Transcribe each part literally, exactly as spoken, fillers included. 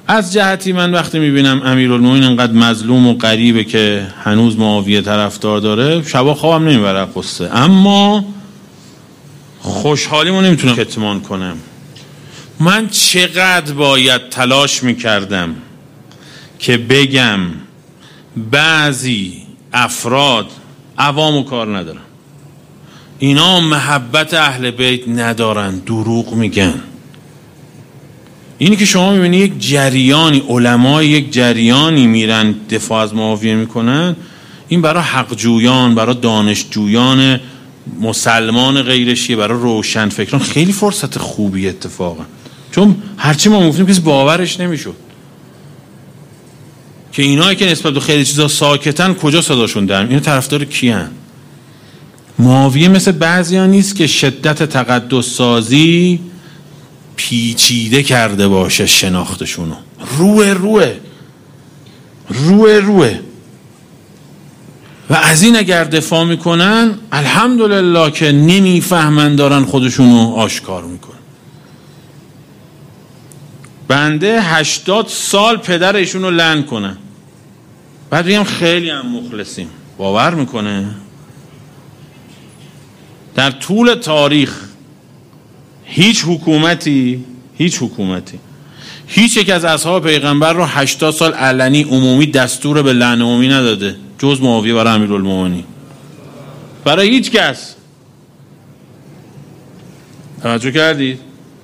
از جهتی من وقتی میبینم امیرالمومنین انقدر مظلوم و غریبه که هنوز معاویه طرفدار داره، شبا خوابم نمیبره قصه، اما خوشحالیمو نمیتونم کتمان کنم. من چقدر باید تلاش میکردم که بگم بعضی افراد عوامو کار ندارن، اینا محبت اهل بیت ندارن، دروغ میگن. اینی که شما میبینی یک جریانی، علمای یک جریانی میرن دفاع از معاویه میکنن، این برای حقجویان، برای دانشجویان مسلمان غیر شیعه، برای روشن فکران خیلی فرصت خوبی اتفاقا، چون هرچی ما گفتیم کسی باورش نمیشد که اینایی که نسبت به خیلی چیزا ساکتن کجا صداشون در میاد. اینا طرفدار کیان؟ معاویه مثل بعضیا نیست که شدت تقدس سازی پیچیده کرده باشه شناختشونو، روه روه روه روه و از این اگر دفاع میکنن الحمدلله که نمیفهمن دارن خودشونو آشکار میکنن. بنده هشتاد سال پدر ایشونو لعن کنن، بعد بگم خیلی هم مخلصیم، باور میکنه؟ در طول تاریخ هیچ حکومتی هیچ حکومتی هیچ یک از اصحاب پیغمبر رو هشتاد سال علنی عمومی دستور به لعن عمومی نداده جز معاویه برای امیرالمومنین، برای هیچ کس. توجه کردید؟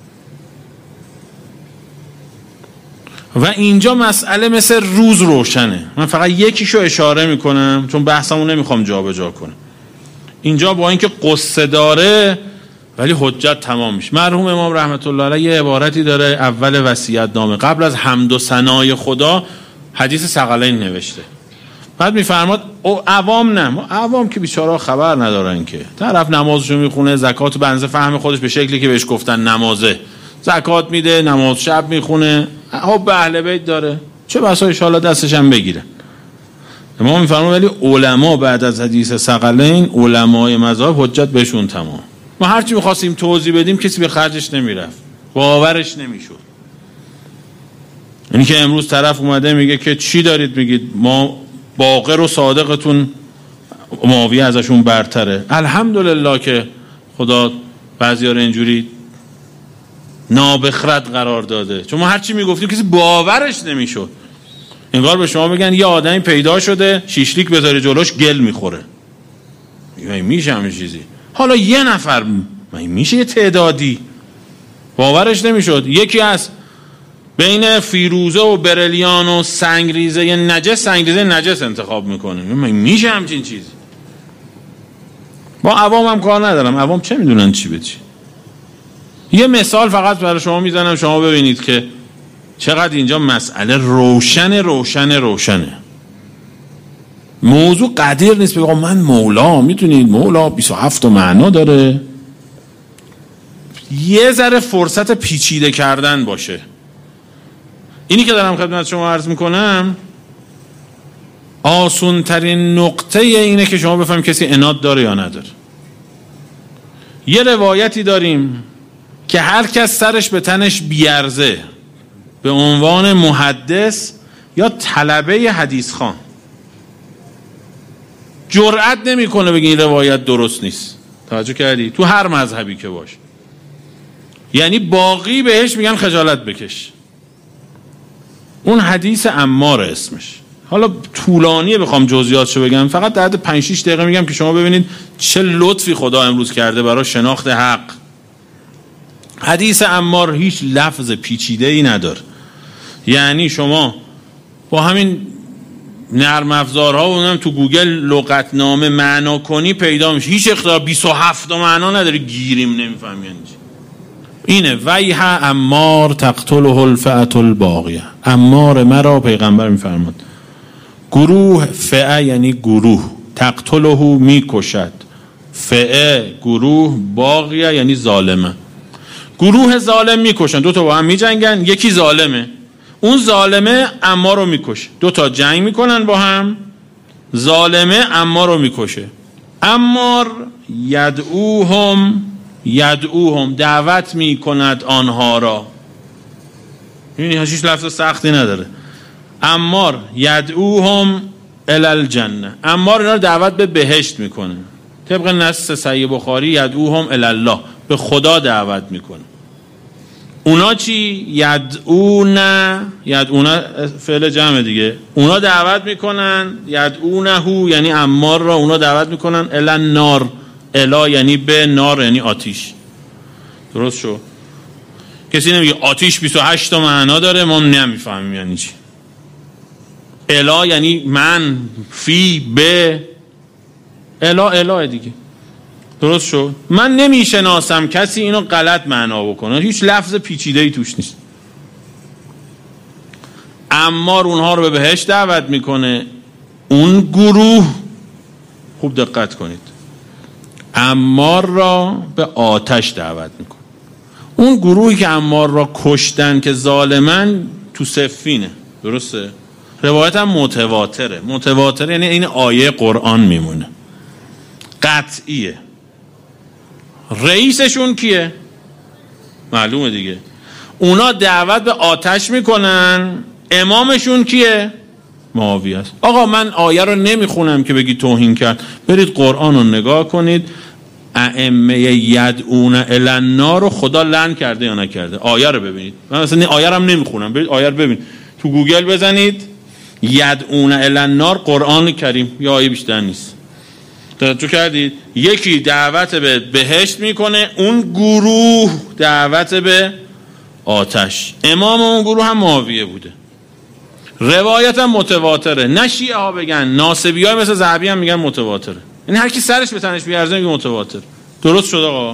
و اینجا مسئله مثل روز روشنه. من فقط یکیشو اشاره میکنم چون بحثمو نمیخوام جا به جا کنم. اینجا با اینکه قصه داره ولی حجت تمام میشه. مرحوم امام رحمت الله علیه یه عبارتی داره اول وصیت نامه، قبل از حمد و ثنای خدا حدیث ثقلین نوشته. بعد میفرماد او عوام نه، عوام که بیچاره خبر ندارن که، طرف نمازشو میخونه، زکات بنزه فهم خودش به شکلی که بهش گفتن نمازه، زکات میده، نماز شب میخونه، حب اهل بیت داره، چه بسا ان شاءالله دستش هم بگیرن. امام میفرماد ولی علما بعد از حدیث ثقلین، علمای مذهب حجت بهشون تمام. ما هرچی میخواستیم توضیح بدیم کسی به خرجش نمیرفت، باورش نمیشد. اینی که امروز طرف اومده میگه که چی دارید میگید، ما باقر و صادقتون معاویه ازشون برتره. الحمدلله که خدا بعضیا رو اینجوری نابخرد قرار داده، چون ما هرچی میگفتیم کسی باورش نمیشد. انگار به شما بگن یه آدمی پیدا شده شیشلیک بذاره جلوش گل میخوره، میشه همین چیزی؟ حالا یه نفر میشه، یه تعدادی باورش نمیشد. یکی از بین فیروزه و برلیان و سنگریزه یه نجس سنگریزه نجس انتخاب میکنه، میشه همچین چیزی؟ با عوام هم کار ندارم، عوام چه میدونن چی به چی. یه مثال فقط برای شما میزنم شما ببینید که چقدر اینجا مسئله روشن روشن روشنه. موضوع قدیر نیست بگم من مولا، میتونید مولا بیست و هفت معنا داره، یه ذره فرصت پیچیده کردن باشه. اینی که دارم خدمت شما عرض میکنم آسون ترین نقطه اینه که شما بفهمید کسی عناد داره یا نداره. یه روایتی داریم که هر کس سرش به تنش بیارزه به عنوان محدث یا طلبه حدیث خوان جرأت نمیکنه بگه این روایت درست نیست. توجه کردی؟ تو هر مذهبی که باشه، یعنی باقی بهش میگن خجالت بکش. اون حدیث عمار اسمش، حالا طولانیه بخوام جزئیاتشو بگم، فقط در حد پنج شش دقیقه میگم که شما ببینید چه لطفی خدا امروز کرده برای شناخت حق. حدیث عمار هیچ لفظ پیچیده ای نداره، یعنی شما با همین نرم افزارها و اونم تو گوگل لغتنامه معنا کنی پیدا میشه، هیچ اختلاف بیست و هفت معنا نداره، گیریم نمیفهم یعنی چی. اینه ویح عمار تقتله الفئة الباغیه، عمار مرا پیغمبر میفرماد گروه، فئه یعنی گروه، تقتله میکشد، فئه گروه، باغیه یعنی ظالمه. گروه ظالم میکشن، دو تا با هم میجنگن، یکی ظالمه، اون ظالمه عمار رو میکشه، دو تا جنگ میکنن با هم، ظالمه عمار رو میکشه. عمار یدعوهم یدعوهم دعوت میکند آنها را، این هیچ لفظ سختی نداره. عمار یدعوهم الی الجنه، عمار اینا رو دعوت به بهشت میکنه. طبق نص صحیح بخاری یدعوهم الی الله، به خدا دعوت میکنه. اونا چی؟ یدعون، یدعون فعل جمع دیگه، اونا دعوت میکنن، یدعونه یعنی عمار را اونا دعوت میکنن الی النار، الی یعنی به، نار یعنی آتیش. درست شو؟ کسی نمیگه آتیش بیست و هشت تا معنا داره ما نمیفهمیم یعنی چی. الی یعنی من، فی، به، الی الی دیگه. درست شد؟ من نمیشناسم کسی اینو غلط معنا بکنه، هیچ لفظ پیچیده‌ای توش نیست. عمار اونها رو به بهشت دعوت میکنه. اون گروه، خوب دقت کنید، عمار را به آتش دعوت میکنه. اون گروهی که عمار را کشتن که ظالمن تو صفینه. درسته؟ روایت هم متواتره. متواتره یعنی این آیه قرآن میمونه، قطعیه. رئیسشون کیه؟ معلومه دیگه. اونا دعوت به آتش میکنن. امامشون کیه؟ معاویه است. آقا من آیه رو نمیخونم که بگی توهین کرد، برید قرآن رو نگاه کنید. ائمه یدعون الی النار رو خدا لعن کرده یا نکرده؟ آیه رو ببینید. من مثلا آیه رو هم نمیخونم، برید آیه رو ببینید، تو گوگل بزنید یدعون الی النار قرآن کریم، یا آیه بیشتر نیست. توجه کردید؟ یکی دعوت به بهشت میکنه، اون گروه دعوت به آتش. امام اون گروه هم معاویه بوده. روایت هم متواتره. نه شیعه ها بگن، ناصبی های مثل ذهبی هم میگن متواتره. یعنی هر کی سرش به تنش بیارزه میگه متواتر. درست شد آقا؟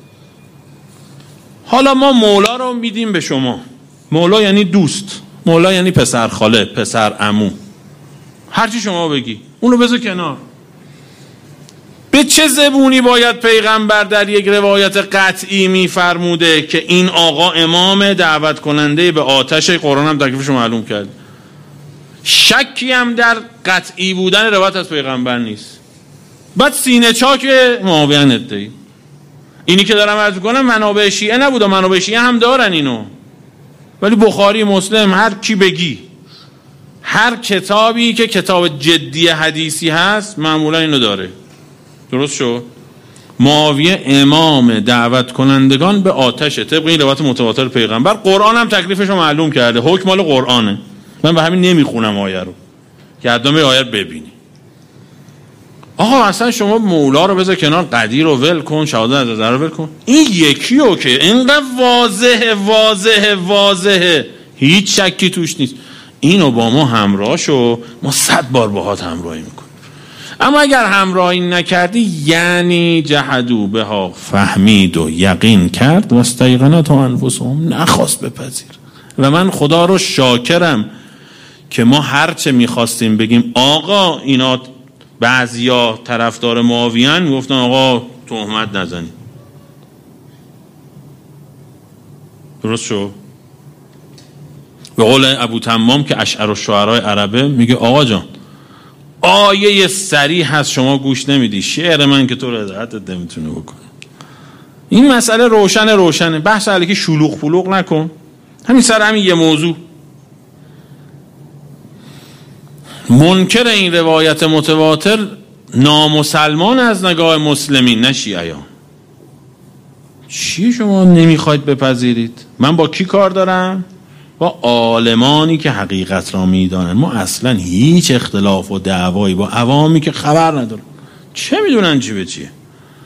حالا ما مولا رو میدیم به شما. مولا یعنی دوست، مولا یعنی پسر خاله، پسر عمو، هر چی شما بگی اونو بذار کنار. به چه زبونی باید پیغمبر در یک روایت قطعی میفرموده که این آقا امام دعوت کننده به آتش؟ قرآن هم تکلیفش معلوم کرد. شکی هم در قطعی بودن روایت از پیغمبر نیست. بعد سینه چاک معاویه ادعی. اینی که دارم عرض می‌کنم منابع شیعه نبود، منابع شیعه هم دارن اینو، ولی بخاری، مسلم، هر کی بگی، هر کتابی که کتاب جدی حدیثی هست معمولا اینو داره. درست شد؟ معاویه امام دعوت کنندگان به آتشه طبق این روایت متواتر پیغمبر. قرآن هم تکلیفش رو معلوم کرده، حکم مال قرآنه. من به همین نمیخونم آیه رو که ادامه آیه رو ببینی. آقا اصلا شما مولا رو بذار کنار، قدیر رو ول کن، شهادت نظر رو ول کن. این یکی رو که اینقدر واضحه واضحه واضحه، هیچ شکی توش نیست، اینو با ما همراه شو، ما صد بار باهات همراهی میکنیم. اما اگر همراهی نکردی یعنی جحدوا بها، فهمید و یقین کرد، و استیقنت انفسهم، نخواست بپذیر. و من خدا رو شاکرم که ما هرچه میخواستیم بگیم آقا اینا بعضیا طرفدار معاویه‌ان، میگفتن آقا تهمت نزنی. درست شو؟ به قول ابو تمام که اشعر الشعراء عربه، میگه آقا جان آیه صریح هست شما گوش نمیدی، شعر من که تو رو هدایتت نمیتونه بکنه. این مسئله روشن روشنه، بحث علیه که شلوغ پلوغ نکن. همین سر همین یه موضوع. منکر این روایت متواتر نامسلمان از نگاه مسلمین، نه شیعیان. چی شما نمیخواید بپذیرید؟ من با کی کار دارم؟ با عالمانی که حقیقت را میدانن. ما اصلا هیچ اختلاف و دعوایی با عوامی که خبر ندارن، چه میدونن چی به چیه.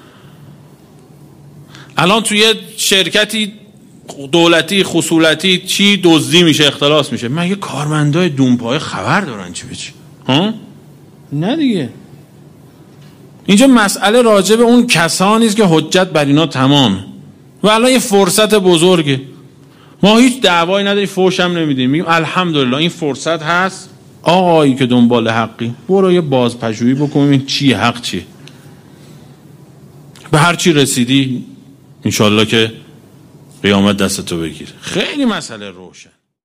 الان توی شرکتی دولتی خصولتی چی دزدی میشه، اختلاس میشه، مگه کارمندای دونپای خبر دارن چی به چی؟ ها؟ نه دیگه. اینجا مسئله راجع به اون کسانی است که حجت بر اینا تمامه و الان یه فرصت بزرگه. ما هیچ دعوایی نداریم، فوش هم نمیدیم، میگیم الحمدلله این فرصت هست. آقایی که دنبال حقی، برو یه بازپژوهی بکنیم چی حق چیه. به هر چی رسیدی انشالله که قیامت دستتو بگیره. خیلی مسئله روشن.